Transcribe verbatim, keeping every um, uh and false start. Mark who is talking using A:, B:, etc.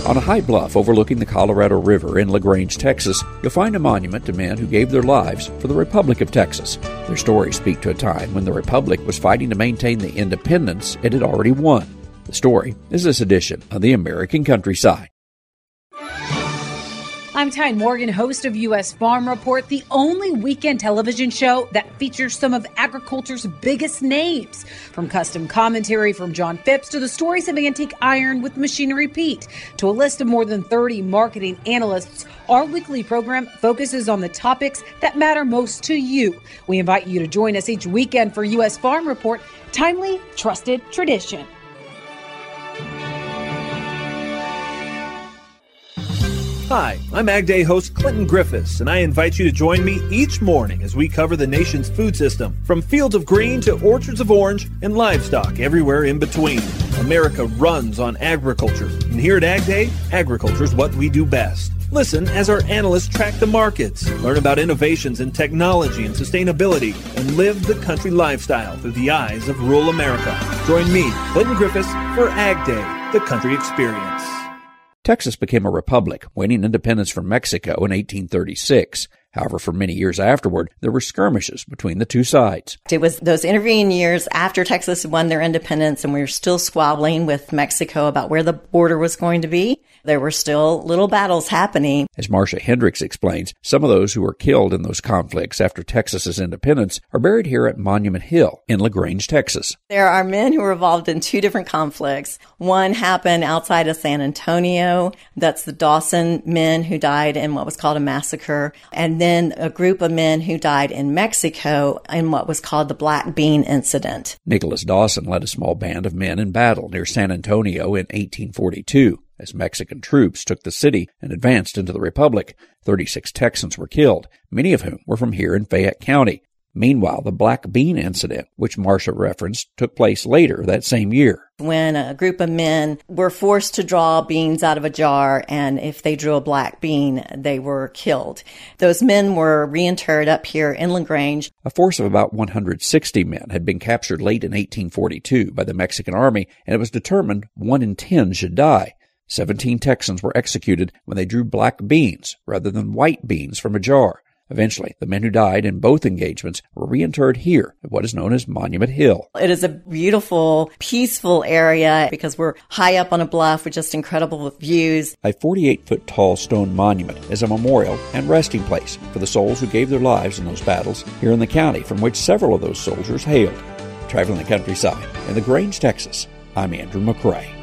A: On a high bluff overlooking the Colorado River in LaGrange, Texas, you'll find a monument to men who gave their lives for the Republic of Texas. Their stories speak to a time when the Republic was fighting to maintain the independence it had already won. The story is this edition of the American Countryside.
B: I'm Tyne Morgan, host of U S Farm Report, the only weekend television show that features some of agriculture's biggest names. From custom commentary from John Phipps to the stories of Antique Iron with Machinery Pete to a list of more than thirty marketing analysts, our weekly program focuses on the topics that matter most to you. We invite you to join us each weekend for U S Farm Report, timely, trusted tradition.
C: Hi, I'm Ag Day host Clinton Griffiths, and I invite you to join me each morning as we cover the nation's food system, from fields of green to orchards of orange and livestock everywhere in between. America runs on agriculture, and here at Ag Day, agriculture is what we do best. Listen as our analysts track the markets, learn about innovations in technology and sustainability, and live the country lifestyle through the eyes of rural America. Join me, Clinton Griffiths, for Ag Day, the country experience.
A: Texas became a republic, winning independence from Mexico in eighteen thirty-six. However, for many years afterward, there were skirmishes between the two sides.
D: It was those intervening years after Texas won their independence, and we were still squabbling with Mexico about where the border was going to be. There were still little battles happening.
A: As Marcia Hendricks explains, some of those who were killed in those conflicts after Texas's independence are buried here at Monument Hill in LaGrange, Texas.
D: There are men who were involved in two different conflicts. One happened outside of San Antonio. That's the Dawson men who died in what was called a massacre. And then a group of men who died in Mexico in what was called the Black Bean Incident.
A: Nicholas Dawson led a small band of men in battle near San Antonio in eighteen forty-two. As Mexican troops took the city and advanced into the Republic, thirty-six Texans were killed, many of whom were from here in Fayette County. Meanwhile, the Black Bean Incident, which Marcia referenced, took place later that same year.
D: When a group of men were forced to draw beans out of a jar, and if they drew a black bean, they were killed. Those men were reinterred up here in LaGrange.
A: A force of about one hundred sixty men had been captured late in eighteen forty-two by the Mexican army, and it was determined one in ten should die. Seventeen Texans were executed when they drew black beans rather than white beans from a jar. Eventually, the men who died in both engagements were reinterred here at what is known as Monument Hill.
D: It is a beautiful, peaceful area because we're high up on a bluff with just incredible views.
A: A forty-eight foot tall stone monument is a memorial and resting place for the souls who gave their lives in those battles here in the county from which several of those soldiers hailed. Traveling the countryside in LaGrange, Texas, I'm Andrew McCrae.